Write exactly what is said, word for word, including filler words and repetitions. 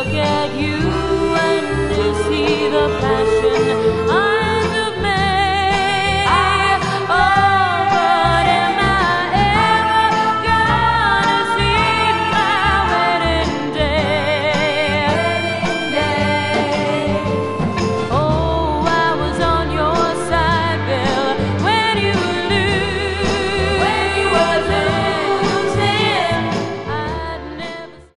look at you and to see the passion I